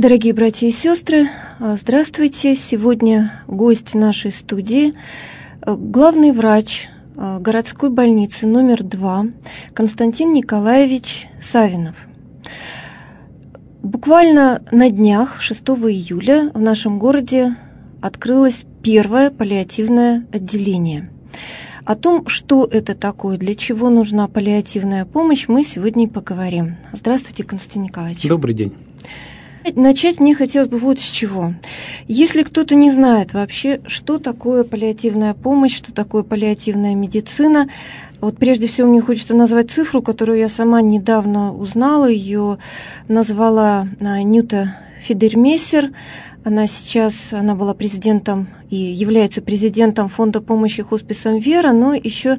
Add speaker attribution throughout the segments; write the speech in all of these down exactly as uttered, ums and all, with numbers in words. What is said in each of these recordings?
Speaker 1: Дорогие братья и сестры, здравствуйте. Сегодня гость нашей студии, главный врач городской больницы номер два Константин Николаевич Савинов. Буквально на днях, шестого июля, в нашем городе открылось первое паллиативное отделение. О том, что это такое, для чего нужна паллиативная помощь, мы сегодня и поговорим. Здравствуйте, Константин Николаевич.
Speaker 2: Добрый день.
Speaker 1: Начать мне хотелось бы вот с чего. Если кто-то не знает вообще, что такое паллиативная помощь, что такое паллиативная медицина, вот прежде всего мне хочется назвать цифру, которую я сама недавно узнала, ее назвала Нюта Фидермессер. Она сейчас, она была президентом и является президентом Фонда помощи хосписам «Вера», но еще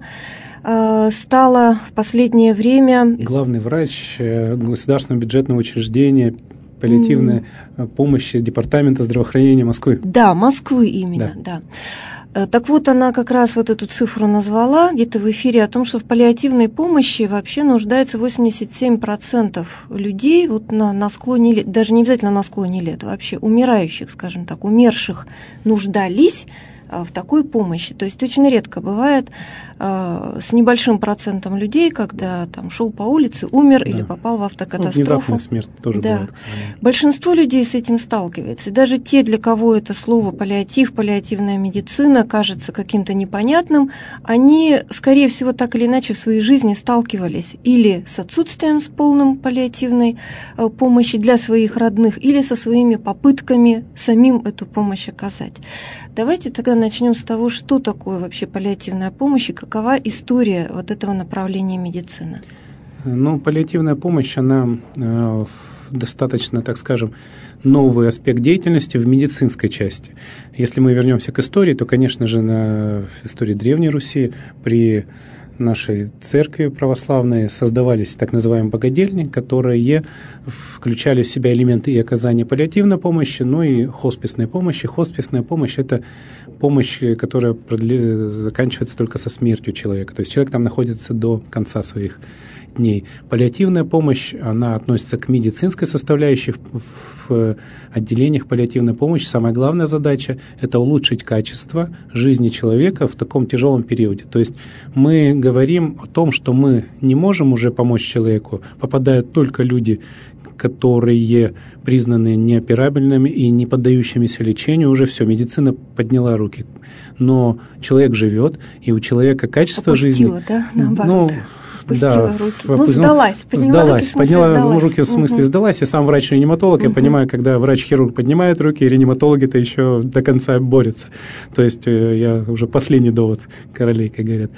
Speaker 1: э, стала в последнее время...
Speaker 2: Главный врач государственного бюджетного учреждения паллиативной mm. помощи Департамента здравоохранения Москвы.
Speaker 1: Да, Москвы именно, да. да. Так вот, она как раз вот эту цифру назвала где-то в эфире о том, что в паллиативной помощи вообще нуждается восемьдесят семь процентов людей вот на, на склоне лет, даже не обязательно на склоне лет, вообще умирающих, скажем так, умерших нуждались в такой помощи. То есть очень редко бывает э, с небольшим процентом людей, когда там шел по улице, умер да. или попал в автокатастрофу.
Speaker 2: Ну, внезапная смерть тоже
Speaker 1: да.
Speaker 2: бывает.
Speaker 1: Большинство людей с этим сталкивается. И даже те, для кого это слово паллиатив, паллиативная медицина кажется каким-то непонятным, они, скорее всего, так или иначе в своей жизни сталкивались или с отсутствием с полным паллиативной э, помощи для своих родных, или со своими попытками самим эту помощь оказать. Давайте тогда начнем с того, что такое вообще паллиативная помощь и какова история вот этого направления медицины.
Speaker 2: Ну, паллиативная помощь, она э, достаточно, так скажем, новый аспект деятельности в медицинской части. Если мы вернемся к истории, то, конечно же, на истории Древней Руси при нашей церкви православной создавались так называемые богадельни, которые включали в себя элементы и оказания паллиативной помощи, но и хосписной помощи. Хосписная помощь – это помощь, которая продли... заканчивается только со смертью человека. То есть человек там находится до конца своих дней. Паллиативная помощь, она относится к медицинской составляющей. В отделениях паллиативной помощи самая главная задача – это улучшить качество жизни человека в таком тяжелом периоде. То есть мы говорим о том, что мы не можем уже помочь человеку, попадают только люди, которые признаны неоперабельными и не поддающимися лечению, уже все, медицина подняла руки. Но человек живет, и у человека качество
Speaker 1: Опустила,
Speaker 2: жизни...
Speaker 1: да, наоборот.
Speaker 2: Ну,
Speaker 1: Опустила
Speaker 2: да,
Speaker 1: руки. Ну, сдалась. Подняла
Speaker 2: сдалась.
Speaker 1: руки, в смысле,
Speaker 2: подняла
Speaker 1: сдалась.
Speaker 2: руки в смысле угу. сдалась. Я сам врач-реаниматолог, угу. я понимаю, когда врач-хирург поднимает руки, реаниматологи-то еще до конца борются. То есть я уже последний довод королей, как говорят.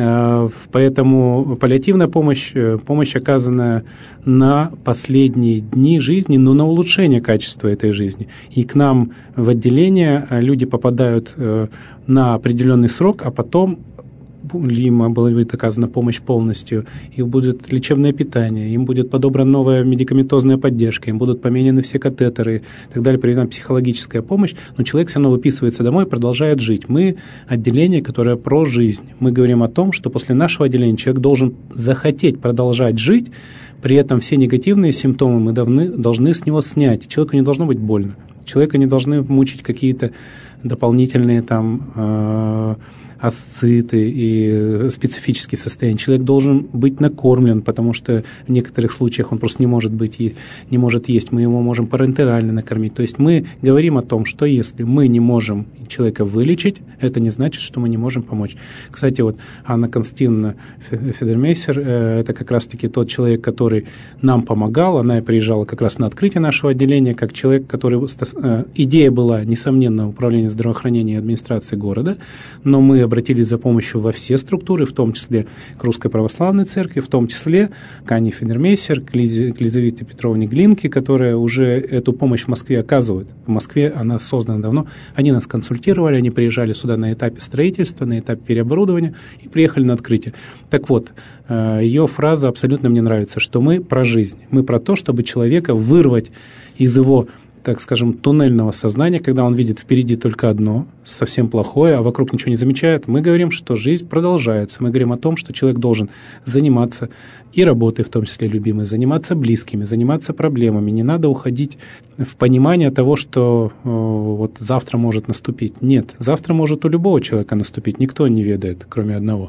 Speaker 2: Поэтому паллиативная помощь, помощь, оказанная на последние дни жизни, но на улучшение качества этой жизни. И к нам в отделение люди попадают на определенный срок, а потом им будет оказана помощь полностью, им будет лечебное питание, им будет подобрана новая медикаментозная поддержка, им будут поменены все катетеры и так далее, проведена психологическая помощь, но человек все равно выписывается домой и продолжает жить. Мы отделение, которое про жизнь. Мы говорим о том, что после нашего отделения человек должен захотеть продолжать жить, при этом все негативные симптомы мы должны, должны с него снять. Человеку не должно быть больно. Человека не должны мучить какие-то дополнительные там... Э- асциты и специфические состояния. Человек должен быть накормлен, потому что в некоторых случаях он просто не может быть и не может есть. Мы его можем парентерально накормить. То есть мы говорим о том, что если мы не можем человека вылечить, это не значит, что мы не можем помочь. Кстати, вот Анна Константиновна Фидермессер, это как раз-таки тот человек, который нам помогал. Она приезжала как раз на открытие нашего отделения, как человек, который... Идея была, несомненно, управления здравоохранения и администрации города, но мы обратились за помощью во все структуры, в том числе к Русской Православной Церкви, в том числе к Анне Фидермессер, к, Лизе, к Лизавете Петровне Глинке, которая уже эту помощь в Москве оказывает. В Москве она создана давно. Они нас консультировали, они приезжали сюда на этапе строительства, на этапе переоборудования и приехали на открытие. Так вот, ее фраза абсолютно мне нравится, что мы про жизнь, мы про то, чтобы человека вырвать из его так скажем, туннельного сознания, когда он видит впереди только одно, совсем плохое, а вокруг ничего не замечает. Мы говорим, что жизнь продолжается. Мы говорим о том, что человек должен заниматься и работой, в том числе любимой, заниматься близкими, заниматься проблемами. Не надо уходить в понимание того, что э, вот завтра может наступить. Нет, завтра может у любого человека наступить, никто не ведает, кроме одного.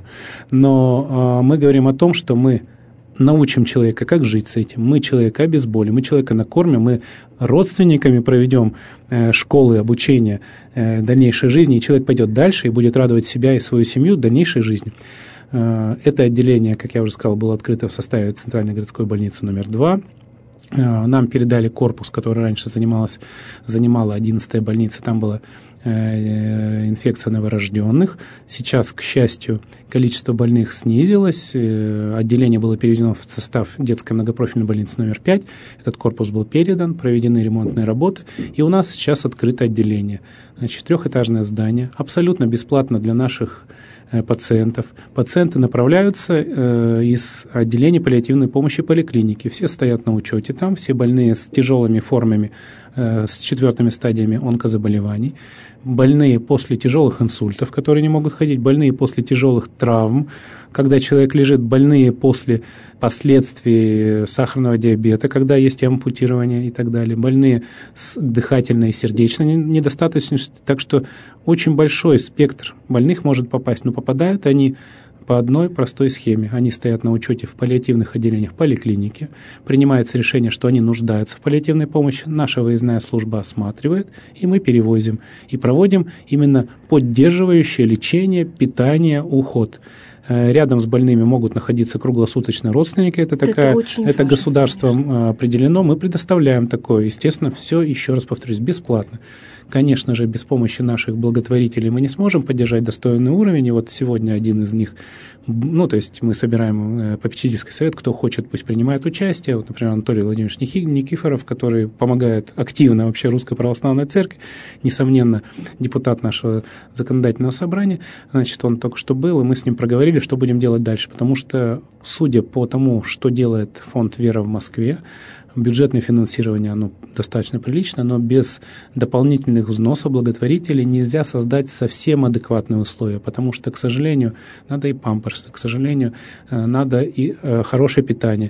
Speaker 2: Но э, мы говорим о том, что мы научим человека, как жить с этим. Мы человека обезболим, мы человека накормим, мы родственниками проведем э, школы обучения э, дальнейшей жизни, и человек пойдет дальше и будет радовать себя и свою семью дальнейшей жизни. Э, это отделение, как я уже сказал, было открыто в составе Центральной городской больницы номер два. Э, нам передали корпус, который раньше занималась, занимала одиннадцатая больница, там была инфекция новорожденных. Сейчас, к счастью, количество больных снизилось. Отделение было переведено в состав детской многопрофильной больницы номер пять. Этот корпус был передан, проведены ремонтные работы. И у нас сейчас открыто отделение. Значит, трехэтажное здание, абсолютно бесплатно для наших пациентов. Пациенты направляются э, из отделения паллиативной помощи поликлиники. Все стоят на учете там, все больные с тяжелыми формами, э, с четвертыми стадиями онкозаболеваний, больные после тяжелых инсультов, которые не могут ходить, больные после тяжелых травм, когда человек лежит, больные после последствий сахарного диабета, когда есть ампутирование и так далее, больные с дыхательной и сердечной недостаточностью. Так что очень большой спектр больных может попасть, но попадают они по одной простой схеме. Они стоят на учете в паллиативных отделениях поликлиники, принимается решение, что они нуждаются в паллиативной помощи, наша выездная служба осматривает, и мы перевозим, и проводим именно поддерживающее лечение, питание, уход. Рядом с больными могут находиться круглосуточные родственники. Это, такая, это, это государством определено. Мы предоставляем такое. Естественно, все, еще раз повторюсь, бесплатно. Конечно же, без помощи наших благотворителей мы не сможем поддержать достойный уровень. И вот сегодня один из них, ну, то есть мы собираем попечительский совет, кто хочет, пусть принимает участие. Вот, например, Анатолий Владимирович Никифоров, который помогает активно вообще Русской Православной Церкви, несомненно, депутат нашего законодательного собрания. Значит, он только что был, и мы с ним проговорили, что будем делать дальше. Потому что, судя по тому, что делает фонд «Вера» в Москве, бюджетное финансирование, оно достаточно прилично, но без дополнительных взносов благотворителей нельзя создать совсем адекватные условия, потому что, к сожалению, надо и памперсы, к сожалению, надо и хорошее питание,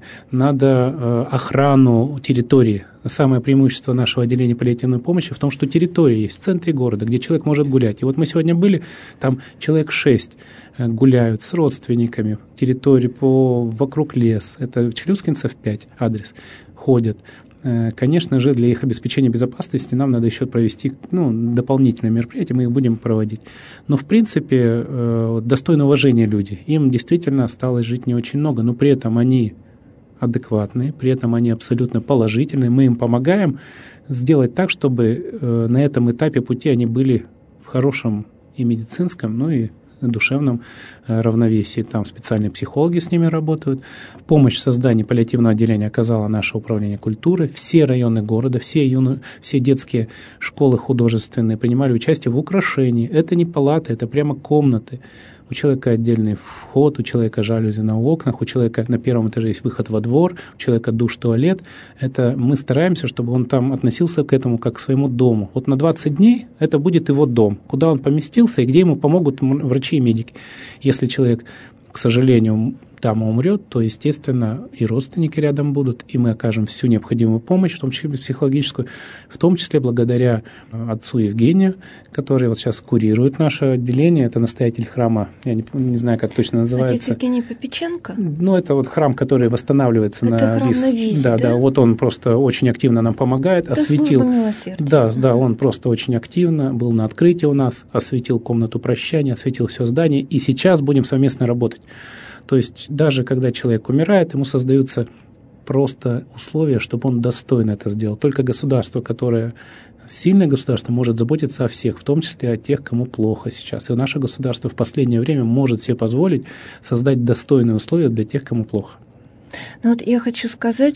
Speaker 2: надо охрану территории. Самое преимущество нашего отделения паллиативной помощи в том, что территория есть в центре города, где человек может гулять. И вот мы сегодня были, там человек шесть гуляют с родственниками, территории по, вокруг лес, это Челюскинцев пять адрес, ходят. Конечно же, для их обеспечения безопасности нам надо еще провести ну, дополнительные мероприятия, мы их будем проводить. Но, в принципе, достойно уважения люди. Им действительно осталось жить не очень много, но при этом они адекватные, при этом они абсолютно положительные. Мы им помогаем сделать так, чтобы на этом этапе пути они были в хорошем и медицинском, ну и душевном равновесии. Там специальные психологи с ними работают. Помощь в создании паллиативного отделения оказало наше управление культуры. Все районы города, все, юно, все детские школы художественные принимали участие в украшении. Это не палаты, это прямо комнаты. У человека отдельный вход, у человека жалюзи на окнах, у человека на первом этаже есть выход во двор, у человека душ, туалет. Это мы стараемся, чтобы он там относился к этому как к своему дому. Вот на двадцать дней это будет его дом, куда он поместился и где ему помогут врачи и медики. Если человек, к сожалению, там умрет, то, естественно, и родственники рядом будут, и мы окажем всю необходимую помощь, в том числе психологическую, в том числе благодаря отцу Евгению, который вот сейчас курирует наше отделение. Это настоятель храма, я не, не знаю, как точно называется.
Speaker 1: Отец Евгений Попеченко?
Speaker 2: Ну, это вот храм, который восстанавливается это на
Speaker 1: храм
Speaker 2: Виз.
Speaker 1: на Визе,
Speaker 2: да,
Speaker 1: да?
Speaker 2: да, вот он просто очень активно нам помогает,
Speaker 1: это
Speaker 2: осветил.
Speaker 1: Служба милосердия.
Speaker 2: Да, да, он просто очень активно был на открытии у нас, осветил комнату прощания, осветил все здание, и сейчас будем совместно работать. То есть даже когда человек умирает, ему создаются просто условия, чтобы он достойно это сделал. Только государство, которое сильное государство, может заботиться о всех, в том числе о тех, кому плохо сейчас. И наше государство в последнее время может себе позволить создать достойные условия для тех, кому плохо.
Speaker 1: Ну вот я хочу сказать,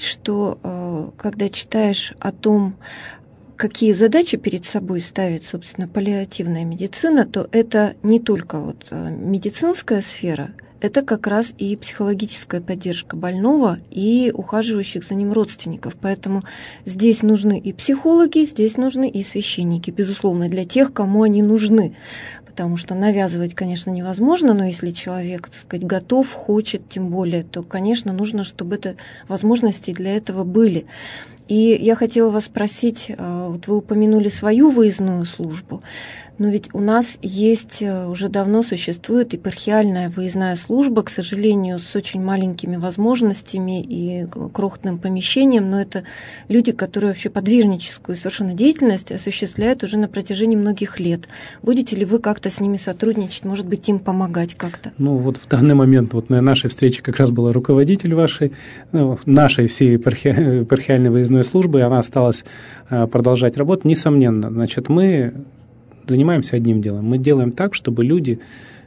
Speaker 1: что когда читаешь о том, какие задачи перед собой ставит, собственно, паллиативная медицина, то это не только вот медицинская сфера, это как раз и психологическая поддержка больного и ухаживающих за ним родственников. Поэтому здесь нужны и психологи, здесь нужны и священники, безусловно, для тех, кому они нужны. Потому что навязывать, конечно, невозможно, но если человек, так сказать, готов, хочет, тем более, то, конечно, нужно, чтобы это, возможности для этого были. И я хотела вас спросить, вот вы упомянули свою выездную службу, но ведь у нас есть, уже давно существует епархиальная выездная служба, к сожалению, с очень маленькими возможностями и крохотным помещением, но это люди, которые вообще подвижническую совершенно деятельность осуществляют уже на протяжении многих лет. Будете ли вы как-то с ними сотрудничать, может быть, им помогать как-то?
Speaker 2: Ну вот в данный момент, вот на нашей встрече как раз была руководитель вашей, ну, нашей всей епархи... епархиальной выездной службы, она осталась продолжать работать. Несомненно, значит, мы занимаемся одним делом. Мы делаем так, чтобы люди,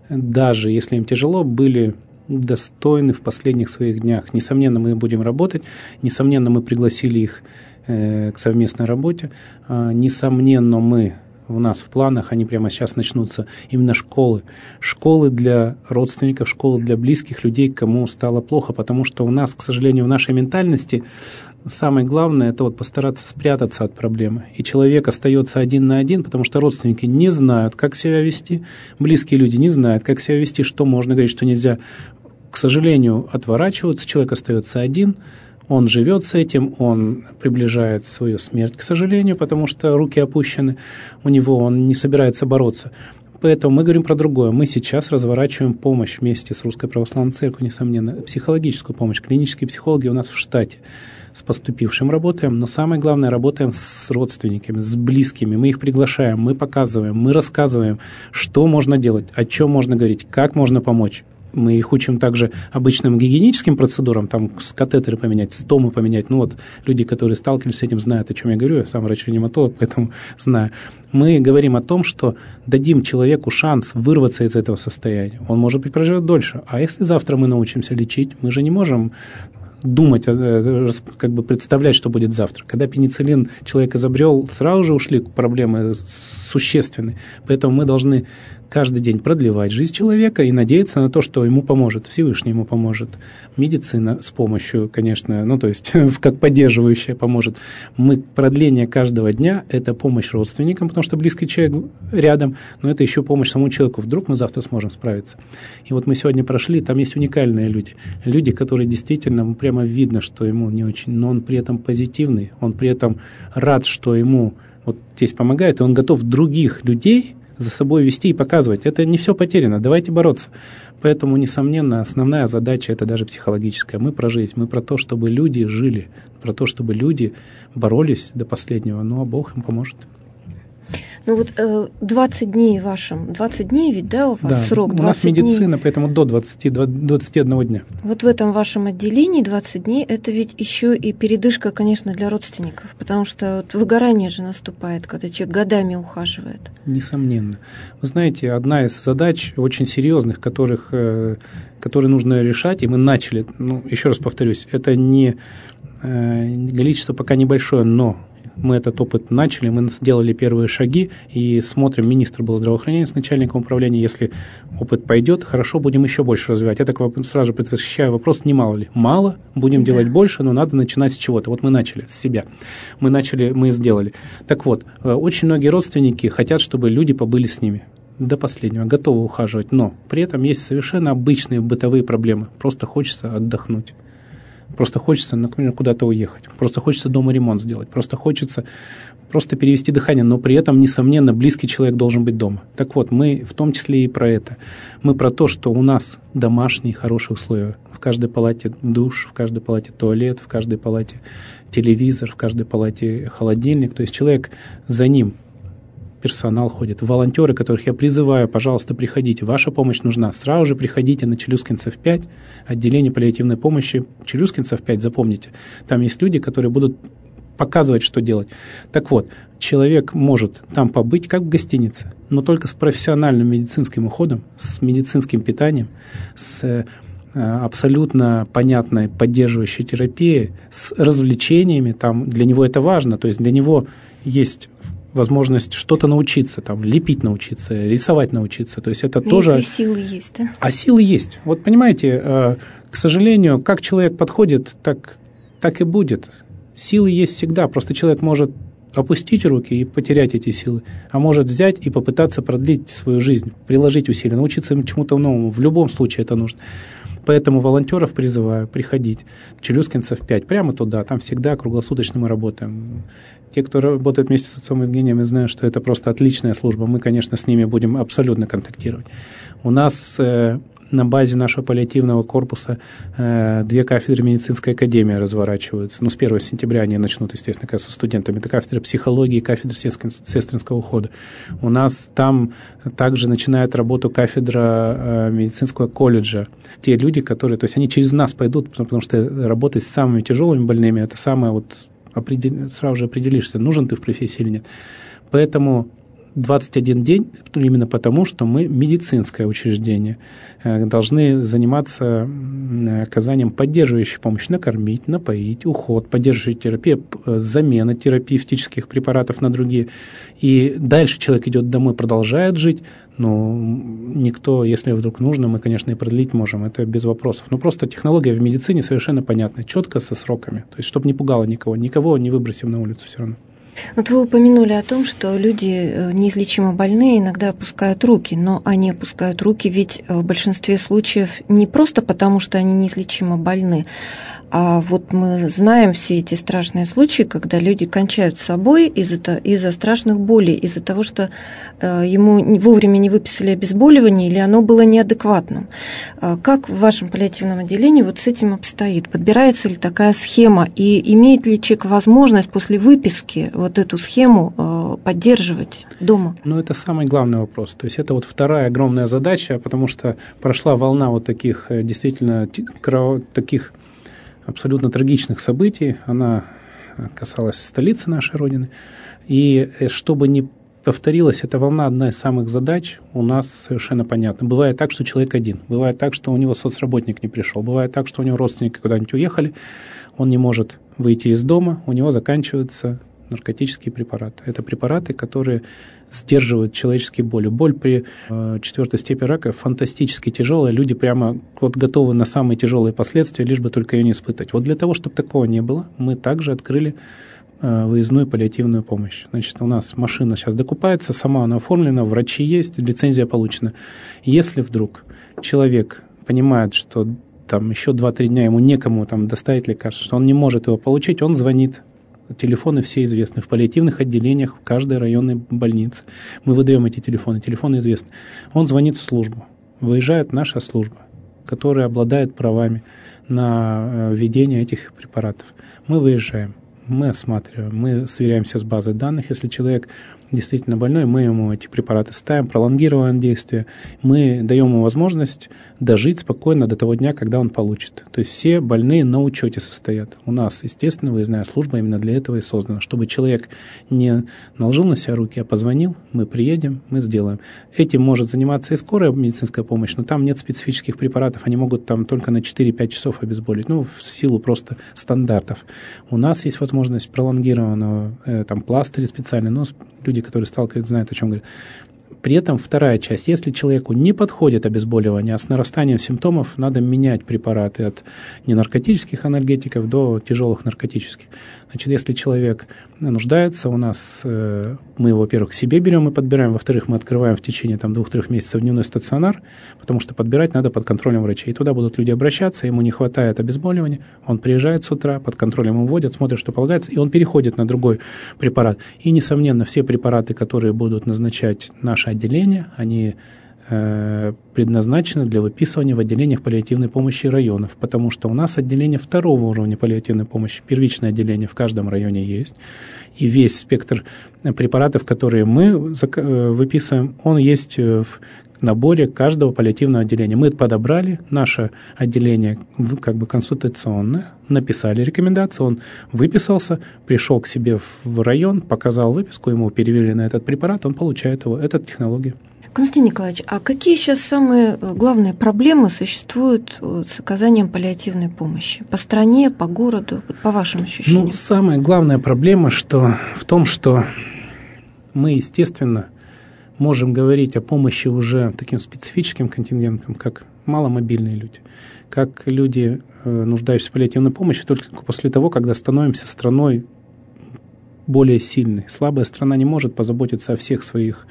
Speaker 2: даже если им тяжело, были достойны в последних своих днях. Несомненно, мы будем работать, несомненно, мы пригласили их э, к совместной работе, э, несомненно, мы у нас в планах, они прямо сейчас начнутся, именно школы. Школы для родственников, школы для близких людей, кому стало плохо, потому что у нас, к сожалению, в нашей ментальности самое главное – это вот постараться спрятаться от проблемы. И человек остается один на один, потому что родственники не знают, как себя вести, близкие люди не знают, как себя вести, что можно говорить, что нельзя. К сожалению, отворачиваются, человек остается один, он живет с этим, он приближает свою смерть, к сожалению, потому что руки опущены у него, он не собирается бороться. Поэтому мы говорим про другое. Мы сейчас разворачиваем помощь вместе с Русской Православной Церковью, несомненно, психологическую помощь. Клинические психологи у нас в штате. С поступившим работаем, но самое главное, работаем с родственниками, с близкими. Мы их приглашаем, мы показываем, мы рассказываем, что можно делать, о чем можно говорить, как можно помочь. Мы их учим также обычным гигиеническим процедурам, там с катетеры поменять, стомы поменять. Ну вот люди, которые сталкивались с этим, знают, о чем я говорю. Я сам врач-реаниматолог, поэтому знаю. Мы говорим о том, что дадим человеку шанс вырваться из этого состояния. Он, может быть, проживет дольше. А если завтра мы научимся лечить, мы же не можем думать, как бы представлять, что будет завтра. Когда пенициллин человек изобрел, сразу же ушли проблемы существенные. Поэтому мы должны каждый день продлевать жизнь человека и надеяться на то, что ему поможет, Всевышний ему поможет. Медицина с помощью, конечно, ну то есть как поддерживающая поможет. Мы, продление каждого дня – это помощь родственникам, потому что близкий человек рядом, но это еще помощь самому человеку. Вдруг мы завтра сможем справиться. И вот мы сегодня прошли, там есть уникальные люди. Люди, которые действительно, прямо видно, что ему не очень, но он при этом позитивный, он при этом рад, что ему вот здесь помогает, и он готов других людей за собой вести и показывать. Это не все потеряно, давайте бороться. Поэтому, несомненно, основная задача – это даже психологическая. Мы про жизнь, мы про то, чтобы люди жили, про то, чтобы люди боролись до последнего, ну а Бог им поможет.
Speaker 1: Ну вот двадцать дней вашим, двадцать дней ведь, да, у вас
Speaker 2: да,
Speaker 1: срок?
Speaker 2: У нас медицина,
Speaker 1: дней.
Speaker 2: Поэтому до двадцати, двадцати одного дня.
Speaker 1: Вот в этом вашем отделении двадцать дней, это ведь еще и передышка, конечно, для родственников, потому что вот выгорание же наступает, когда человек годами ухаживает.
Speaker 2: Несомненно. Вы знаете, одна из задач очень серьезных, которых, которые нужно решать, и мы начали, ну, еще раз повторюсь, это не количество пока небольшое, но мы этот опыт начали, мы сделали первые шаги и смотрим, министр был здравоохранения с начальником управления, если опыт пойдет, хорошо, будем еще больше развивать. Я так сразу же предвосхищаю вопрос, не мало ли? Мало, будем да. делать больше, но надо начинать с чего-то. Вот мы начали с себя, мы начали, мы сделали. Так вот, очень многие родственники хотят, чтобы люди побыли с ними до последнего, готовы ухаживать, но при этом есть совершенно обычные бытовые проблемы, просто хочется отдохнуть. Просто хочется, например, куда-то уехать, просто хочется дома ремонт сделать, просто хочется просто перевести дыхание, но при этом, несомненно, близкий человек должен быть дома. Так вот, мы в том числе и про это. Мы про то, что у нас домашние хорошие условия. В каждой палате душ, в каждой палате туалет, в каждой палате телевизор, в каждой палате холодильник. То есть человек за ним, персонал ходит, волонтеры, которых я призываю, пожалуйста, приходите, ваша помощь нужна. Сразу же приходите на Челюскинцев пять, отделение паллиативной помощи. Челюскинцев пять, запомните. Там есть люди, которые будут показывать, что делать. Так вот, человек может там побыть, как в гостинице, но только с профессиональным медицинским уходом, с медицинским питанием, с абсолютно понятной поддерживающей терапией, с развлечениями. Там для него это важно, то есть для него есть возможность что-то научиться, там, лепить научиться, рисовать научиться. То есть это
Speaker 1: Но
Speaker 2: тоже...
Speaker 1: Если силы есть, да?
Speaker 2: А силы есть. Вот понимаете, к сожалению, как человек подходит, так, так и будет. Силы есть всегда, просто человек может опустить руки и потерять эти силы, а может взять и попытаться продлить свою жизнь, приложить усилия, научиться чему-то новому. В любом случае это нужно. Поэтому волонтеров призываю приходить в Челюскинцев пять, прямо туда, там всегда круглосуточно мы работаем. Те, кто работает вместе с отцом Евгением, я знаю, что это просто отличная служба. Мы, конечно, с ними будем абсолютно контактировать. У нас э, на базе нашего паллиативного корпуса э, две кафедры медицинской академии разворачиваются. Ну, с первого сентября они начнут, естественно, как со студентами. Это кафедра психологии и кафедра сестринского ухода. У нас там также начинает работу кафедра э, медицинского колледжа. Те люди, которые, то есть они через нас пойдут, потому что работать с самыми тяжелыми больными, это самое вот, определ... сразу же определишься, нужен ты в профессии или нет. Поэтому двадцать один день, именно потому, что мы медицинское учреждение, должны заниматься оказанием поддерживающей помощи, накормить, напоить, уход, поддерживающая терапия, замена терапевтических препаратов на другие. И дальше человек идет домой, продолжает жить, но никто, если вдруг нужно, мы, конечно, и продлить можем, это без вопросов. Но просто технология в медицине совершенно понятна, четко со сроками, то есть чтобы не пугало никого, никого не выбросим на улицу все равно.
Speaker 1: Вот вы упомянули о том, что люди неизлечимо больные иногда опускают руки, но они опускают руки ведь в большинстве случаев не просто потому, что они неизлечимо больны, а вот мы знаем все эти страшные случаи, когда люди кончают с собой из-за, из-за страшных болей, из-за того, что ему вовремя не выписали обезболивание или оно было неадекватным. Как в вашем паллиативном отделении вот с этим обстоит? Подбирается ли такая схема и имеет ли человек возможность после выписки вот эту схему поддерживать дома?
Speaker 2: Ну, это самый главный вопрос. То есть это вот вторая огромная задача, потому что прошла волна вот таких действительно таких абсолютно трагичных событий. Она касалась столицы нашей Родины. И чтобы не повторилась эта волна, одна из самых задач у нас совершенно понятна. Бывает так, что человек один. Бывает так, что у него соцработник не пришел. Бывает так, что у него родственники куда-нибудь уехали. Он не может выйти из дома. У него заканчиваются наркотические препараты. Это препараты, которые сдерживают человеческие боли. Боль при э, четвертой степени рака фантастически тяжелая. Люди прямо вот готовы на самые тяжелые последствия, лишь бы только ее не испытать. Вот для того, чтобы такого не было, мы также открыли э, выездную паллиативную помощь. Значит, у нас машина сейчас докупается, сама она оформлена, врачи есть, лицензия получена. Если вдруг человек понимает, что там еще два-три дня ему некому там доставить лекарство, что он не может его получить, он звонит. Телефоны все известны. В паллиативных отделениях в каждой районной больнице мы выдаем эти телефоны. Телефоны известны. Он звонит в службу. Выезжает наша служба, которая обладает правами на введение этих препаратов. Мы выезжаем, мы осматриваем, мы сверяемся с базой данных. Если человек действительно больной, мы ему эти препараты ставим, пролонгируем действие. Мы даем ему возможность дожить спокойно до того дня, когда он получит. То есть все больные на учете состоят. У нас, естественно, выездная служба именно для этого и создана, чтобы человек не наложил на себя руки, а позвонил, мы приедем, мы сделаем. Этим может заниматься и скорая медицинская помощь, но там нет специфических препаратов, они могут там только на четыре-пять часов обезболить, ну, в силу просто стандартов. У нас есть возможность пролонгированного э, там пластыря специальный, но люди, которые сталкиваются, знают, о чем говорят. При этом вторая часть. Если человеку не подходит обезболивание, а с нарастанием симптомов надо менять препараты от ненаркотических анальгетиков до тяжелых наркотических. Значит, если человек нуждается, у нас э, мы его, во-первых, к себе берем и подбираем, во-вторых, мы открываем в течение там, двух-трех месяцев дневной стационар, потому что подбирать надо под контролем врачей. И туда будут люди обращаться, ему не хватает обезболивания, он приезжает с утра, под контролем его вводят, смотрят, что полагается, и он переходит на другой препарат. И, несомненно, все препараты, которые будут назначать наше отделение, они э, предназначены для выписывания в отделениях паллиативной помощи районов, потому что у нас отделение второго уровня паллиативной помощи, первичное отделение в каждом районе есть, и весь спектр препаратов, которые мы выписываем, он есть в наборе каждого паллиативного отделения. Мы подобрали наше отделение как бы консультационное, написали рекомендации, он выписался, пришел к себе в район, показал выписку, ему перевели на этот препарат, он получает его. Это технология.
Speaker 1: Константин Николаевич, а какие сейчас самые главные проблемы существуют с оказанием паллиативной помощи по стране, по городу, по вашим ощущениям?
Speaker 2: Ну, самая главная проблема что, в том, что мы, естественно, можем говорить о помощи уже таким специфическим контингентам, как маломобильные люди, как люди, нуждающиеся в паллиативной помощи, только после того, когда становимся страной более сильной. Слабая страна не может позаботиться о всех своих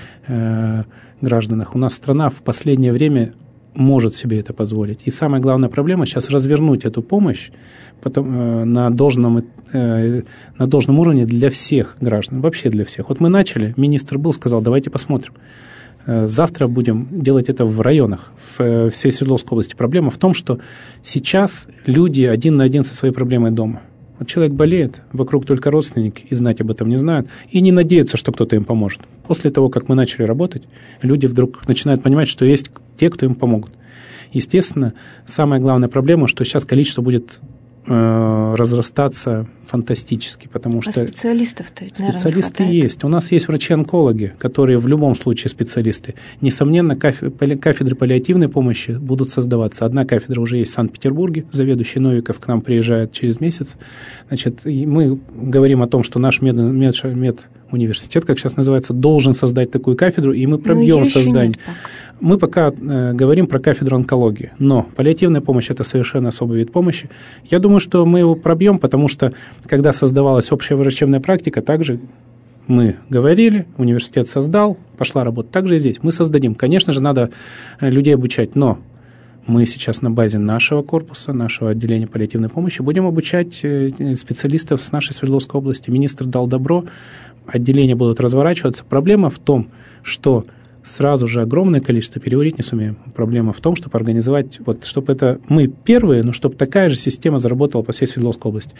Speaker 2: э, гражданах. У нас страна в последнее время может себе это позволить. И самая главная проблема сейчас развернуть эту помощь потом, э, на, должном, э, на должном уровне для всех граждан, вообще для всех. Вот мы начали, министр был, сказал, давайте посмотрим. Э, завтра будем делать это в районах, в э, всей Свердловской области. Проблема в том, что сейчас люди один на один со своей проблемой дома. Вот человек болеет, вокруг только родственники, и знать об этом не знают, и не надеются, что кто-то им поможет. После того, как мы начали работать, люди вдруг начинают понимать, что есть те, кто им помогут. Естественно, самая главная проблема, что сейчас количество будет э, разрастаться фантастически, потому что...
Speaker 1: А специалистов-то ведь, наверное,
Speaker 2: специалисты есть. У нас есть врачи-онкологи, которые в любом случае специалисты. Несомненно, кафедры паллиативной помощи будут создаваться. Одна кафедра уже есть в Санкт-Петербурге, заведующий Новиков к нам приезжает через месяц. Значит, мы говорим о том, что наш мед, мед, мед университет, как сейчас называется, должен создать такую кафедру, и мы пробьем создание. Мы пока э, говорим про кафедру онкологии, но паллиативная помощь – это совершенно особый вид помощи. Я думаю, что мы его пробьем, потому что, когда создавалась общая врачебная практика, также мы говорили, университет создал, пошла работа. Также и здесь мы создадим. Конечно же, надо людей обучать, но мы сейчас на базе нашего корпуса, нашего отделения паллиативной помощи будем обучать специалистов с нашей Свердловской области. Министр дал добро, отделения будут разворачиваться. Проблема в том, что сразу же огромное количество переварить не сумеем. Проблема в том, чтобы организовать, вот, чтобы это мы первые, но чтобы такая же система заработала по всей Свердловской области.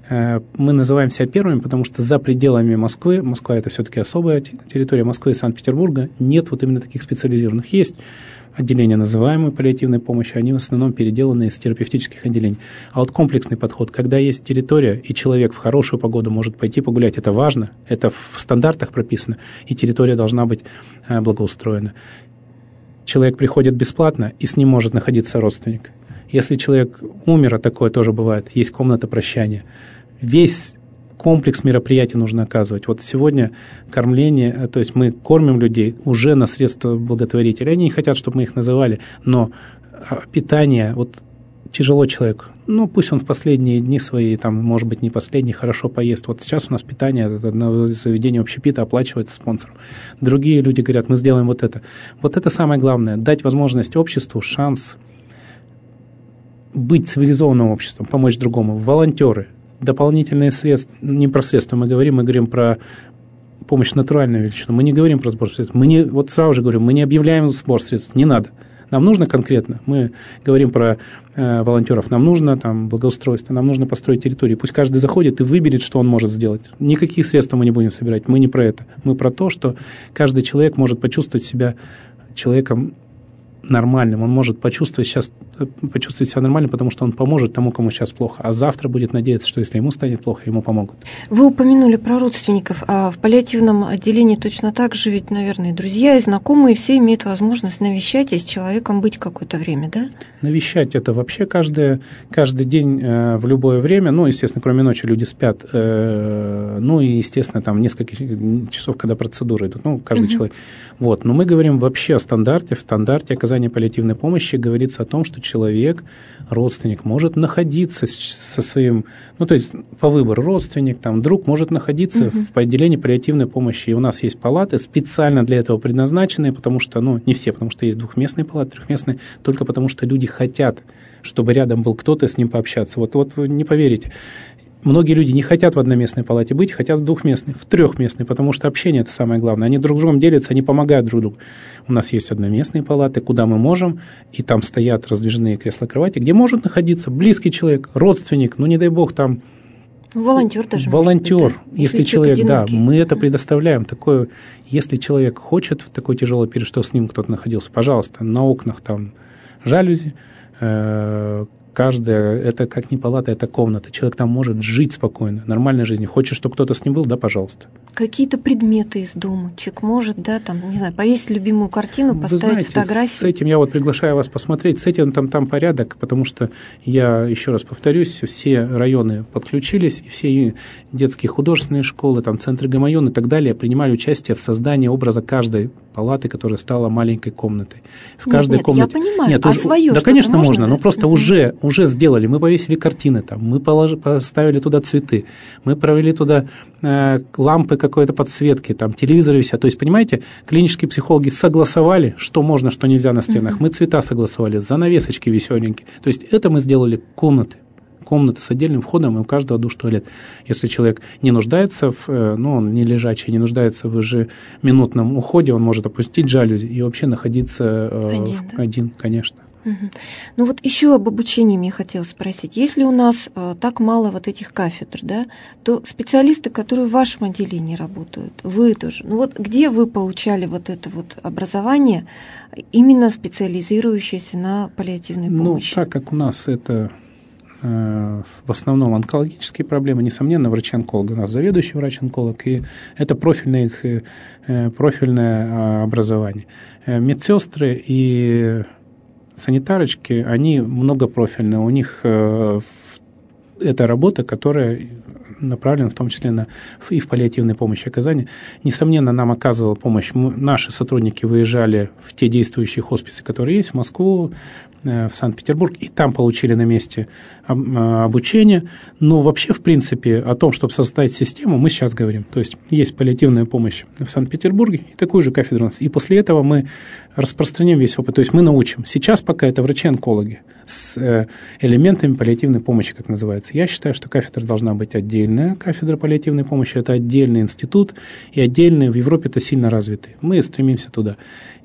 Speaker 2: Мы называем себя первыми, потому что за пределами Москвы, Москва – это все-таки особая территория Москвы и Санкт-Петербурга, нет вот именно таких специализированных. Есть отделения, называемые паллиативной помощью, они в основном переделаны из терапевтических отделений. А вот комплексный подход, когда есть территория, и человек в хорошую погоду может пойти погулять, это важно, это в стандартах прописано, и территория должна быть благоустроена. Человек приходит бесплатно, и с ним может находиться родственник. Если человек умер, а такое тоже бывает, есть комната прощания. Весь комплекс мероприятий нужно оказывать. Вот сегодня кормление, то есть мы кормим людей уже на средства благотворителей. Они не хотят, чтобы мы их называли, но питание, вот тяжело человеку. Ну, пусть он в последние дни свои, там, может быть, не последние, хорошо поест. Вот сейчас у нас питание, одно из заведений общепита оплачивается спонсором. Другие люди говорят, мы сделаем вот это. Вот это самое главное, дать возможность обществу, шанс быть цивилизованным обществом, помочь другому. Волонтеры, дополнительные средства, не про средства мы говорим, мы говорим про помощь натуральную величину. Мы не говорим про сбор средств. Мы не, вот сразу же говорим, мы не объявляем сбор средств, не надо. Нам нужно конкретно, мы говорим про э, волонтеров, нам нужно там благоустройство, нам нужно построить территорию. Пусть каждый заходит и выберет, что он может сделать. Никаких средств мы не будем собирать, мы не про это. Мы про то, что каждый человек может почувствовать себя человеком нормальным, он может почувствовать сейчас, почувствовать себя нормально, потому что он поможет тому, кому сейчас плохо, а завтра будет надеяться, что если ему станет плохо, ему помогут.
Speaker 1: Вы упомянули про родственников, а в паллиативном отделении точно так же ведь, наверное, друзья и знакомые все имеют возможность навещать и с человеком быть какое-то время, да?
Speaker 2: Навещать это вообще каждый, каждый день э, в любое время, ну, естественно, кроме ночи люди спят, э, ну, и, естественно, там несколько часов, когда процедуры идут, ну, каждый uh-huh. человек. Вот, но мы говорим вообще о стандарте, в стандарте оказания паллиативной помощи говорится о том, что человек, родственник, может находиться со своим, ну, то есть по выбору родственник, там, друг может находиться uh-huh. в отделении паллиативной помощи. И у нас есть палаты специально для этого предназначенные, потому что, ну, не все, потому что есть двухместные палаты, трехместные, только потому что люди хотят, чтобы рядом был кто-то, с ним пообщаться. Вот, вот вы не поверите. Многие люди не хотят в одноместной палате быть, хотят в двухместной, в трехместной, потому что общение – это самое главное. Они друг с другом делятся, они помогают друг другу. У нас есть одноместные палаты, куда мы можем, и там стоят раздвижные кресла-кровати, где может находиться близкий человек, родственник, ну, не дай бог, там…
Speaker 1: Волонтер даже.
Speaker 2: Волонтер,
Speaker 1: может быть, да?
Speaker 2: если, если человек, да, мы это предоставляем. Такое, если человек хочет в такой тяжелый период, что с ним кто-то находился, пожалуйста, на окнах там жалюзи, э- каждая, это как не палата, это комната. Человек там может жить спокойно, нормальной жизнью. Хочешь, чтобы кто-то с ним был, да, пожалуйста.
Speaker 1: Какие-то предметы из дома человек может, да, там, не знаю, повесить любимую картину, поставить
Speaker 2: Вы знаете,
Speaker 1: фотографии.
Speaker 2: С этим я вот приглашаю вас посмотреть, с этим там, там порядок, потому что я, еще раз повторюсь, все районы подключились, и все детские художественные школы, там, центры Гамаюн и так далее принимали участие в создании образа каждой палаты, которая стала маленькой комнатой. В каждой
Speaker 1: нет,
Speaker 2: комнате...
Speaker 1: я понимаю,
Speaker 2: нет,
Speaker 1: а
Speaker 2: уже...
Speaker 1: свое
Speaker 2: Да, конечно,
Speaker 1: можно,
Speaker 2: можно,
Speaker 1: да?
Speaker 2: но просто mm-hmm. уже, уже сделали. Мы повесили картины там, мы положи, поставили туда цветы, мы провели туда э, лампы какой-то подсветки, там, телевизоры висят. То есть, понимаете, клинические психологи согласовали, что можно, что нельзя на стенах. Mm-hmm. Мы цвета согласовали, занавесочки веселенькие. То есть, это мы сделали комнаты. Комнаты с отдельным входом, и у каждого душ-туалет. Если человек не нуждается, в, ну, он не лежачий, не нуждается в ежеминутном уходе, он может опустить жалюзи и вообще находиться один, э, да? один конечно.
Speaker 1: Угу. Ну вот еще об обучении мне хотелось спросить. Если у нас э, так мало вот этих кафедр, да, то специалисты, которые в вашем отделении работают, вы тоже, ну вот где вы получали вот это вот образование, именно специализирующееся на паллиативной помощи?
Speaker 2: Ну, так как у нас это... в основном онкологические проблемы, несомненно, врачи-онкологи. У нас заведующий врач-онколог, и это профильное, их, профильное образование. Медсестры и санитарочки, они многопрофильные. У них это работа, которая направлена в том числе на, и в паллиативной помощи оказания. Несомненно, нам оказывала помощь. Мы, наши сотрудники выезжали в те действующие хосписы, которые есть, в Москву, в Санкт-Петербург, и там получили на месте обучение. Но вообще, в принципе, о том, чтобы создать систему, мы сейчас говорим. То есть есть паллиативная помощь в Санкт-Петербурге, и такую же кафедру у нас. И после этого мы распространим весь опыт. То есть мы научим. Сейчас пока это врачи-онкологи с элементами паллиативной помощи, как называется. Я считаю, что кафедра должна быть отдельная. Кафедра паллиативной помощи – это отдельный институт, и отдельный в Европе это сильно развитый. Мы стремимся туда.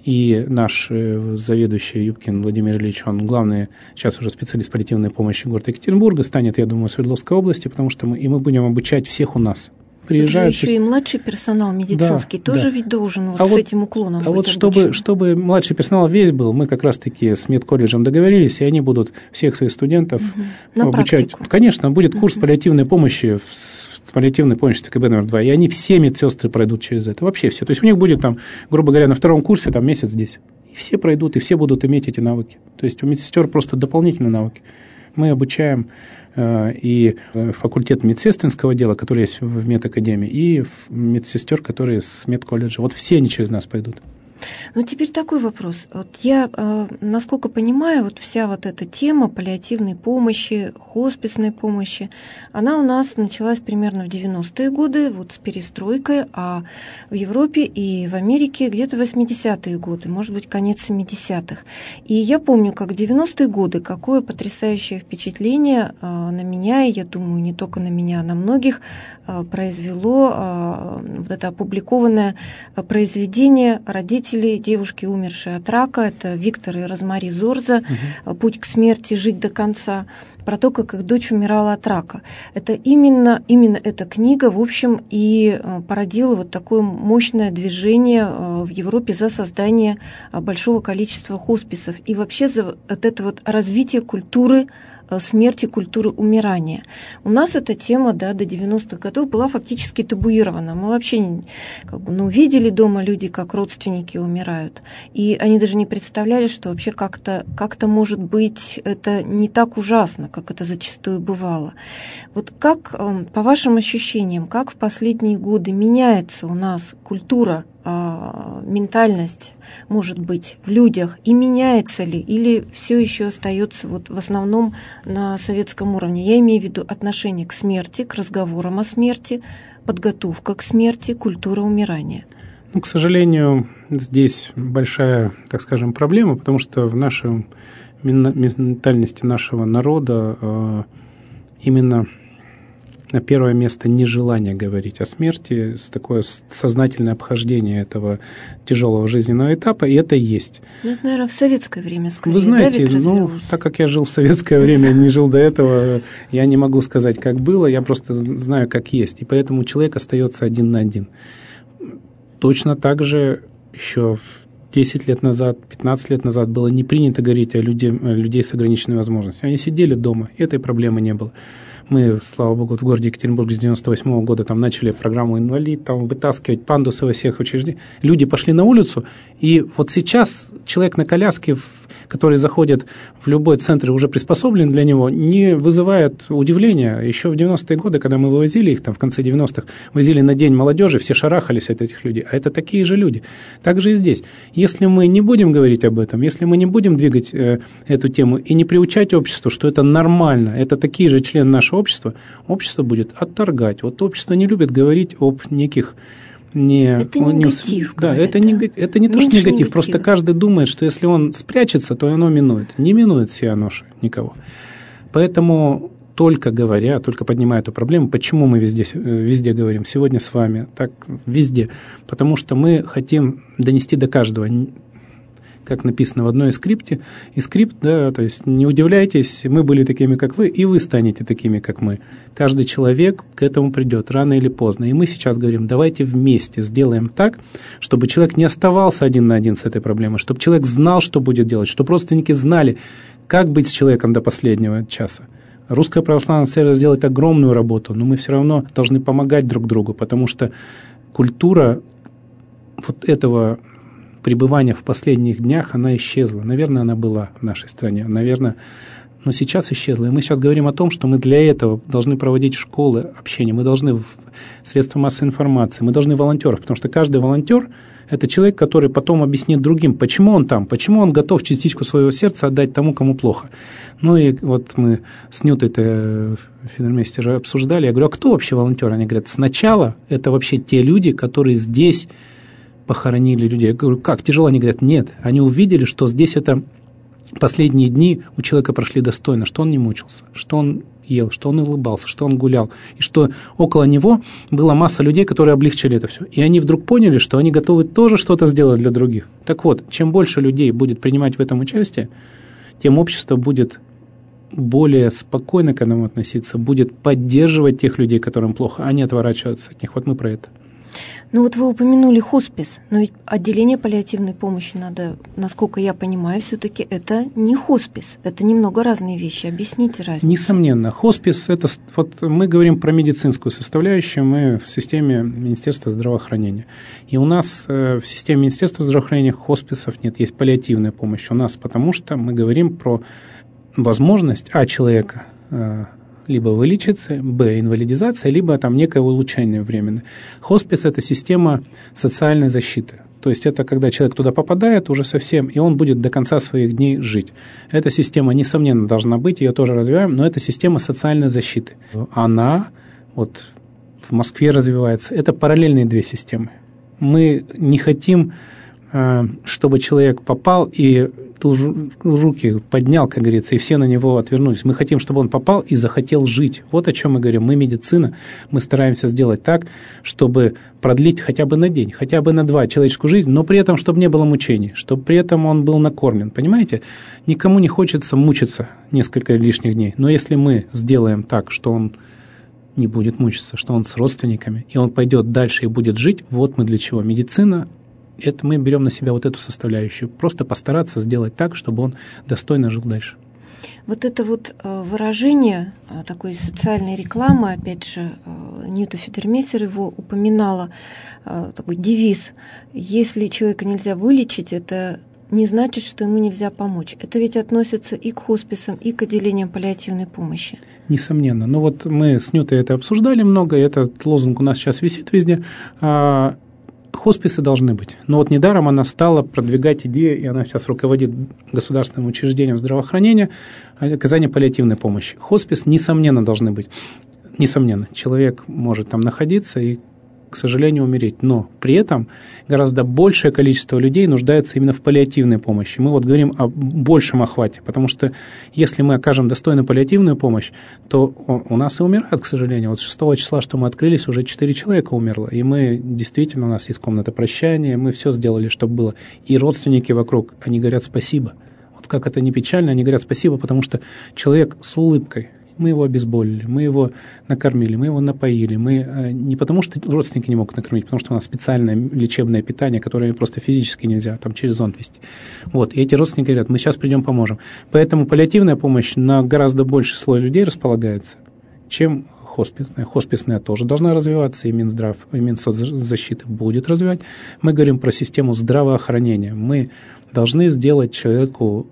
Speaker 2: И наш заведующий Юбкин Владимир Ильич, он главный сейчас уже специалист паллиативной помощи города Екатеринбурга, станет, я думаю, Свердловской области, потому что мы, и мы будем обучать всех у нас.
Speaker 1: Приезжают. Еще и младший персонал медицинский да, тоже да. ведь должен вот а с вот, этим уклоном
Speaker 2: а
Speaker 1: быть
Speaker 2: вот чтобы, чтобы младший персонал весь был, мы как раз-таки с медколледжем договорились, и они будут всех своих студентов угу. обучать.
Speaker 1: Практику.
Speaker 2: Конечно, будет курс угу. паллиативной помощи в паллиативной помощи ЦКБ номер два, и они все медсестры пройдут через это, вообще все. То есть у них будет там, грубо говоря, на втором курсе там месяц здесь. И все пройдут, и все будут иметь эти навыки. То есть у медсестер просто дополнительные навыки. Мы обучаем э, и факультет медсестринского дела, который есть в медакадемии, и медсестер, которые с медколледжа. Вот все они через нас пойдут.
Speaker 1: Ну, теперь такой вопрос. Вот я, э, насколько понимаю, вот вся вот эта тема паллиативной помощи, хосписной помощи, она у нас началась примерно в девяностые годы, вот с перестройкой, а в Европе и в Америке где-то восьмидесятые годы, может быть, конец семидесятых. И я помню, как в девяностые годы, какое потрясающее впечатление э, на меня, и я думаю, не только на меня, а на многих, э, произвело э, вот это опубликованное произведение «Родители девушки, умершей от рака». Это Виктор и Розмари Зорза угу. «Путь к смерти. Жить до конца», про то, как их дочь умирала от рака. Это именно, именно эта книга, в общем, и породила вот такое мощное движение в Европе за создание большого количества хосписов и вообще за вот это вот развитие культуры смерти, культуры умирания. У нас эта тема да, до девяностых годов была фактически табуирована. Мы вообще как бы, ну, видели дома люди, как родственники умирают. И они даже не представляли, что вообще как-то, как-то может быть это не так ужасно, как это зачастую бывало. Вот как, по вашим ощущениям, как в последние годы меняется у нас культура, ментальность, может быть, в людях, и меняется ли, или все еще остается вот в основном на советском уровне? Я имею в виду отношение к смерти, к разговорам о смерти, подготовка к смерти, культура умирания.
Speaker 2: Ну, к сожалению, здесь большая, так скажем, проблема, потому что в нашей ментальности нашего народа именно на первое место нежелание говорить о смерти, такое сознательное обхождение этого тяжелого жизненного этапа, и это есть.
Speaker 1: Ну, это, наверное, в советское время скорее.
Speaker 2: Вы знаете,
Speaker 1: да,
Speaker 2: ну, так как я жил в советское время, не жил до этого, я не могу сказать, как было, я просто знаю, как есть, и поэтому человек остается один на один. Точно так же еще в десять лет назад, пятнадцать лет назад было не принято говорить о людей, о людей с ограниченными возможностями. Они сидели дома, и этой проблемы не было. Мы, слава богу, в городе Екатеринбург с девяносто восьмого года там начали программу «Инвалид», там вытаскивать пандусы во всех учреждениях. Люди пошли на улицу, и вот сейчас человек на коляске, который заходит в любой центр и уже приспособлен для него, не вызывает удивления. Еще в девяностые годы, когда мы вывозили их, там в конце девяностых, возили на День молодежи, все шарахались от этих людей. А это такие же люди. Так же и здесь. Если мы не будем говорить об этом, если мы не будем двигать э, эту тему и не приучать общество, что это нормально, это такие же члены нашего общества, общество будет отторгать. Вот общество не любит говорить об неких... Не,
Speaker 1: это негатив.
Speaker 2: Не, да, это, не, это не то, что негатив, негатива. Просто каждый думает, что если он спрячется, то оно минует. Не минует сия нож никого. Поэтому только говоря, только поднимая эту проблему, почему мы везде, везде говорим, сегодня с вами, так везде, потому что мы хотим донести до каждого, как написано в одной из скрипте, и скрипт, да, то есть не удивляйтесь, мы были такими, как вы, и вы станете такими, как мы. Каждый человек к этому придет, рано или поздно. И мы сейчас говорим, давайте вместе сделаем так, чтобы человек не оставался один на один с этой проблемой, чтобы человек знал, что будет делать, чтобы родственники знали, как быть с человеком до последнего часа. Русская православная церковь сделает огромную работу, но мы все равно должны помогать друг другу, потому что культура вот этого пребывания в последних днях, она исчезла. Наверное, она была в нашей стране. Наверное, но сейчас исчезла. И мы сейчас говорим о том, что мы для этого должны проводить школы общения, мы должны в средства массовой информации, мы должны волонтеров, потому что каждый волонтер – это человек, который потом объяснит другим, почему он там, почему он готов частичку своего сердца отдать тому, кому плохо. Ну и вот мы с Нютой-то Финермейстер обсуждали, я говорю, а кто вообще волонтер? Они говорят, сначала это вообще те люди, которые здесь похоронили людей. Я говорю, как, тяжело? Они говорят, нет. Они увидели, что здесь это последние дни у человека прошли достойно, что он не мучился, что он ел, что он улыбался, что он гулял, и что около него была масса людей, которые облегчили это все. И они вдруг поняли, что они готовы тоже что-то сделать для других. Так вот, чем больше людей будет принимать в этом участие, тем общество будет более спокойно к этому относиться, будет поддерживать тех людей, которым плохо, а не отворачиваться от них. Вот мы про это.
Speaker 1: Ну вот вы упомянули хоспис, но ведь отделение паллиативной помощи надо, насколько я понимаю, все-таки это не хоспис, это немного разные вещи. Объясните разницу.
Speaker 2: Несомненно, хоспис – это, вот мы говорим про медицинскую составляющую, мы в системе Министерства здравоохранения. И у нас в системе Министерства здравоохранения хосписов нет, есть паллиативная помощь у нас, потому что мы говорим про возможность а человека либо вылечиться, б, инвалидизация, либо там некое улучшение временное. Хоспис – это система социальной защиты. То есть это когда человек туда попадает уже совсем, и он будет до конца своих дней жить. Эта система, несомненно, должна быть, ее тоже развиваем, но это система социальной защиты. Она вот в Москве развивается. Это параллельные две системы. Мы не хотим, чтобы человек попал и руки поднял, как говорится, и все на него отвернулись. Мы хотим, чтобы он попал и захотел жить. Вот о чем мы говорим. Мы медицина, мы стараемся сделать так, чтобы продлить хотя бы на день, хотя бы на два человеческую жизнь, но при этом, чтобы не было мучений, чтобы при этом он был накормлен. Понимаете? Никому не хочется мучиться несколько лишних дней. Но если мы сделаем так, что он не будет мучиться, что он с родственниками, и он пойдет дальше и будет жить, вот мы для чего. Медицина – это мы берем на себя вот эту составляющую. Просто постараться сделать так, чтобы он достойно жил дальше.
Speaker 1: Вот это вот выражение такой социальной рекламы, опять же, Нюта Фидермейстер его упоминала, такой девиз: если человека нельзя вылечить, это не значит, что ему нельзя помочь. Это ведь относится и к хосписам, и к отделениям паллиативной помощи.
Speaker 2: Несомненно. Но вот мы с Нютой это обсуждали много, этот лозунг у нас сейчас висит везде. Хосписы должны быть. Но вот недаром она стала продвигать идею, и она сейчас руководит государственным учреждением здравоохранения, оказания паллиативной помощи. Хоспис, несомненно, должны быть. Несомненно, человек может там находиться и, к сожалению, умереть. Но при этом гораздо большее количество людей нуждается именно в паллиативной помощи. Мы вот говорим о большем охвате, потому что если мы окажем достойную паллиативную помощь, то у нас и умирают, к сожалению. Вот шестого числа, что мы открылись, уже четыре человека умерло. И мы действительно, у нас есть комната прощания, мы все сделали, чтобы было. И родственники вокруг, они говорят спасибо. Вот как это ни печально, они говорят спасибо, потому что человек с улыбкой, Мы его обезболили, мы его накормили, мы его напоили. Мы, не потому, что родственники не могут накормить, потому что у нас специальное лечебное питание, которое просто физически нельзя, там через зонд вести. Вот. И эти родственники говорят, мы сейчас придем, поможем. Поэтому паллиативная помощь на гораздо больший слой людей располагается, чем хосписная. Хосписная тоже должна развиваться, и Минздрав, и Минсоцзащиты будет развивать. Мы говорим про систему здравоохранения. Мы должны сделать человеку,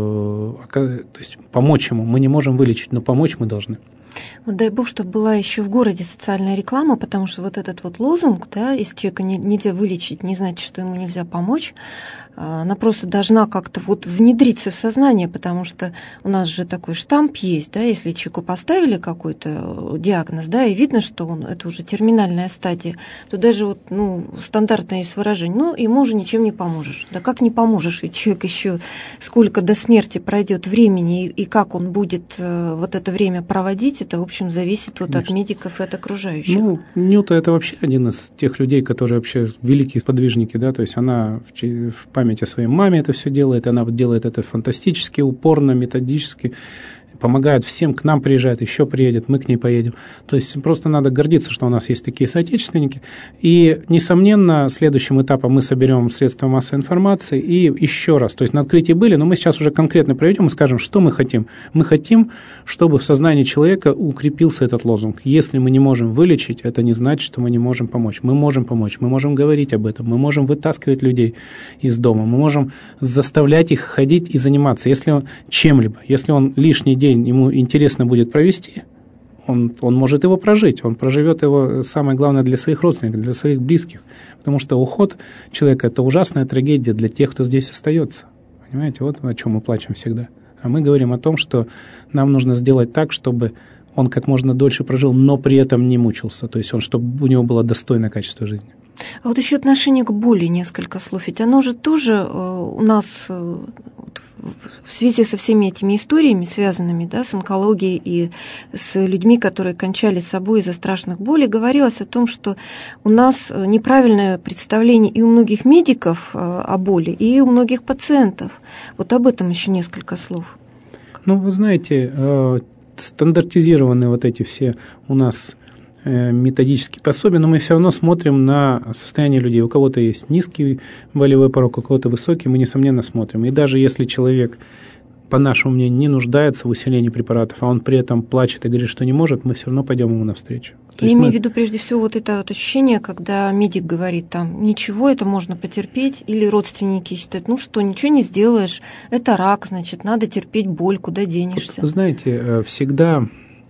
Speaker 2: э, то есть помочь ему. Мы не можем вылечить, но помочь мы должны.
Speaker 1: Вот дай бог, чтобы была еще в городе социальная реклама, потому что вот этот вот лозунг, да, если человека не, нельзя вылечить, не значит, что ему нельзя помочь, она просто должна как-то вот внедриться в сознание, потому что у нас же такой штамп есть, да, если человеку поставили какой-то диагноз, да, и видно, что он, это уже терминальная стадия, то даже вот, ну, стандартное есть выражение, ну, ему уже ничем не поможешь. Да как не поможешь, ведь человек еще сколько до смерти пройдет времени, и, и как он будет вот это время проводить, это, в общем, зависит вот от медиков и от окружающих.
Speaker 2: Ну, Нюта – это вообще один из тех людей, которые вообще великие сподвижники, да, то есть она в, в память о своей маме это все делает, она делает это фантастически, упорно, методически, помогает всем, к нам приезжает, еще приедет, мы к ней поедем. То есть просто надо гордиться, что у нас есть такие соотечественники. И, несомненно, следующим этапом мы соберем средства массовой информации и еще раз, то есть на открытии были, но мы сейчас уже конкретно проведем и скажем, что мы хотим. Мы хотим, чтобы в сознании человека укрепился этот лозунг. Если мы не можем вылечить, это не значит, что мы не можем помочь. Мы можем помочь, мы можем говорить об этом, мы можем вытаскивать людей из дома, мы можем заставлять их ходить и заниматься. Если он чем-либо, если он лишний день ему интересно будет провести, он, он может его прожить, он проживет его, самое главное, для своих родственников, для своих близких, потому что уход человека – это ужасная трагедия для тех, кто здесь остается. Понимаете, вот о чем мы плачем всегда. А мы говорим о том, что нам нужно сделать так, чтобы он как можно дольше прожил, но при этом не мучился, то есть он, чтобы у него было достойное качество жизни.
Speaker 1: А вот еще отношение к боли несколько слов, ведь оно же тоже э, у нас э, в связи со всеми этими историями, связанными, да, с онкологией и с людьми, которые кончали собой из-за страшных болей, говорилось о том, что у нас неправильное представление и у многих медиков э, о боли, и у многих пациентов. Вот об этом еще несколько слов.
Speaker 2: Ну, вы знаете, э, стандартизированные вот эти все у нас методические пособия, но мы все равно смотрим на состояние людей. У кого-то есть низкий болевой порог, у кого-то высокий, мы, несомненно, смотрим. И даже если человек, по нашему мнению, не нуждается в усилении препаратов, а он при этом плачет и говорит, что не может, мы все равно пойдем ему навстречу. То
Speaker 1: Я имею
Speaker 2: мы...
Speaker 1: в виду прежде всего вот это вот ощущение, когда медик говорит, там, ничего, это можно потерпеть, или родственники считают, ну что, ничего не сделаешь, это рак, значит, надо терпеть боль, куда денешься.
Speaker 2: Вы знаете, всегда,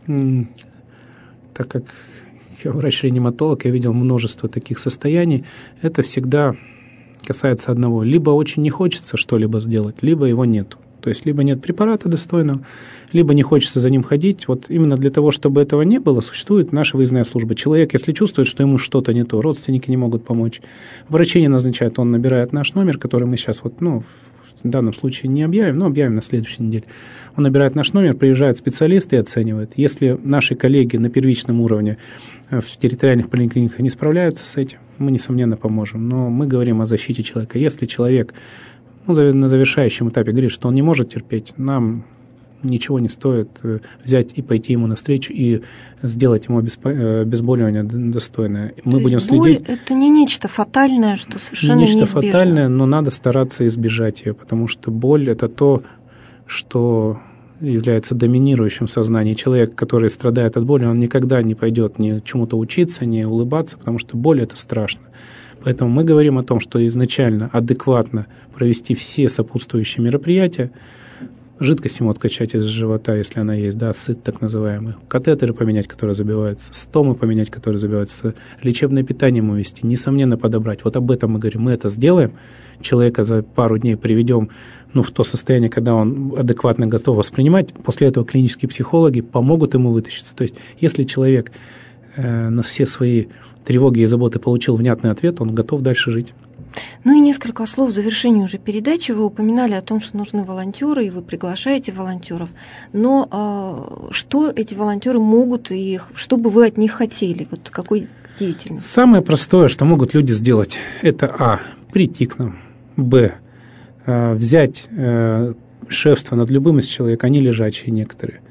Speaker 2: так как я врач-реаниматолог, я видел множество таких состояний, это всегда касается одного. Либо очень не хочется что-либо сделать, либо его нету. То есть либо нет препарата достойного, либо не хочется за ним ходить. Вот именно для того, чтобы этого не было, существует наша выездная служба. Человек, если чувствует, что ему что-то не то, родственники не могут помочь, врачи не назначают, он набирает наш номер, который мы сейчас вот, ну, в данном случае не объявим, но объявим на следующей неделе. Он набирает наш номер, приезжает специалист и оценивает. Если наши коллеги на первичном уровне в территориальных поликлиниках не справляются с этим, мы, несомненно, поможем. Но мы говорим о защите человека. Если человек, ну, на завершающем этапе говорит, что он не может терпеть, нам ничего не стоит взять и пойти ему навстречу и сделать ему обезболивание достойное. Мы
Speaker 1: То
Speaker 2: будем
Speaker 1: есть боль
Speaker 2: следить.
Speaker 1: Это не нечто фатальное, что совершенно
Speaker 2: не нечто
Speaker 1: неизбежно.
Speaker 2: фатальное, но надо стараться избежать ее, потому что боль – это то, что является доминирующим в сознании. Человек, который страдает от боли, он никогда не пойдет ни чему-то учиться, ни улыбаться, потому что боль – это страшно. Поэтому мы говорим о том, что изначально адекватно провести все сопутствующие мероприятия, жидкость ему откачать из живота, если она есть, да, сыт так называемый, катетеры поменять, которые забиваются, стомы поменять, которые забиваются, лечебное питание ему вести, несомненно подобрать. Вот об этом мы говорим, мы это сделаем, человека за пару дней приведем, ну, в то состояние, когда он адекватно готов воспринимать, после этого клинические психологи помогут ему вытащиться. То есть, если человек э, на все свои тревоги и заботы получил внятный ответ, он готов дальше жить.
Speaker 1: Ну и несколько слов в завершении уже передачи. Вы упоминали о том, что нужны волонтеры, и вы приглашаете волонтеров. Но э, что эти волонтеры могут, и что бы вы от них хотели? Вот какой деятельности?
Speaker 2: Самое простое, что могут люди сделать, это а. прийти к нам, б. взять э, шефство над любым из человек, они лежачие некоторые.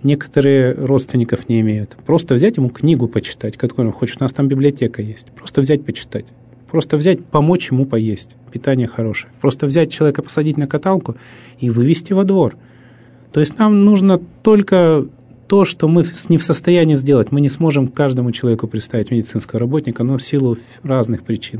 Speaker 2: некоторые родственников не имеют. Просто взять ему книгу почитать, которую он хочет. У нас там библиотека есть. Просто взять почитать. Просто взять, помочь ему поесть. Питание хорошее. Просто взять человека, посадить на каталку и вывести во двор. То есть нам нужно только то, что мы не в состоянии сделать. Мы не сможем каждому человеку представить медицинского работника, но в силу разных причин.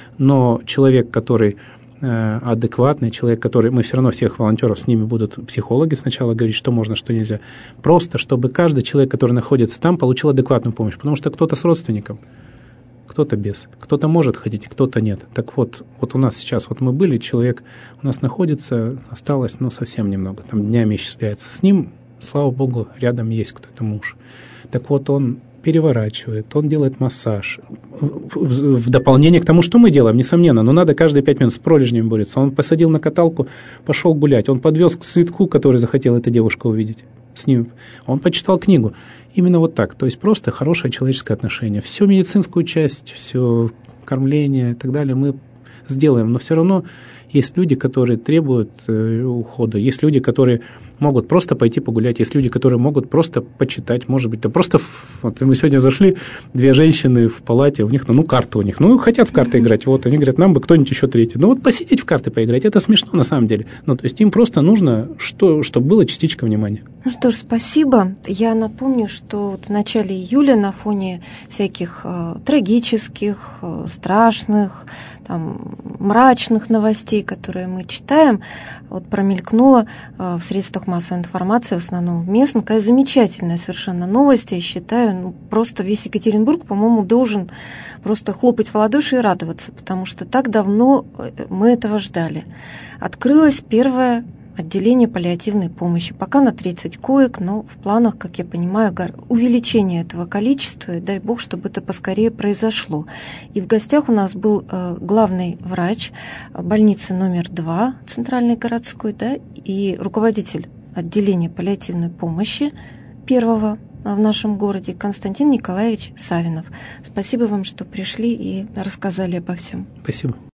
Speaker 2: Но человек, который э, адекватный, человек, который... Мы все равно всех волонтеров, с ними будут психологи сначала говорить, что можно, что нельзя. Просто, чтобы каждый человек, который находится там, получил адекватную помощь. Потому что кто-то с родственником, кто-то без. Кто-то может ходить, кто-то нет. Так вот, вот у нас сейчас, вот мы были, человек у нас находится, осталось, ну, совсем немного, там днями исчисляется. С ним, слава богу, рядом есть кто-то муж. Так вот, он переворачивает, он делает массаж. В, в, в дополнение к тому, что мы делаем, несомненно, но надо каждые пять минут с пролежнями бороться. Он посадил на каталку, пошел гулять. Он подвез к цветку, который захотела эта девушка увидеть. С ним. Он почитал книгу. Именно вот так. То есть просто хорошее человеческое отношение. Всю медицинскую часть, все кормление и так далее мы сделаем. Но все равно есть люди, которые требуют э, ухода. Есть люди, которые могут просто пойти погулять. Есть люди, которые могут просто почитать, может быть. Да просто, вот мы сегодня зашли, две женщины в палате, у них, ну, карты у них, ну, хотят в карты играть. Вот, они говорят, нам бы кто-нибудь еще третий. Ну, вот посидеть в карты поиграть, это смешно на самом деле. Ну, то есть им просто нужно, что, чтобы было частичка внимания.
Speaker 1: Ну что ж, спасибо. Я напомню, что вот в начале июля на фоне всяких э, трагических, э, страшных, там, мрачных новостей, которые мы читаем, вот промелькнула э, в средствах массовой информации, в основном местных, такая замечательная совершенно новость. Я считаю, ну, просто весь Екатеринбург, по-моему, должен просто хлопать в ладоши и радоваться, потому что так давно мы этого ждали. Открылась первая отделение паллиативной помощи. Пока на тридцать коек, но в планах, как я понимаю, увеличение этого количества, и дай бог, чтобы это поскорее произошло. И в гостях у нас был э, главный врач больницы номер два центральной городской, да, и руководитель отделения паллиативной помощи первого в нашем городе Константин Николаевич Савинов. Спасибо вам, что пришли и рассказали обо всем.
Speaker 2: Спасибо.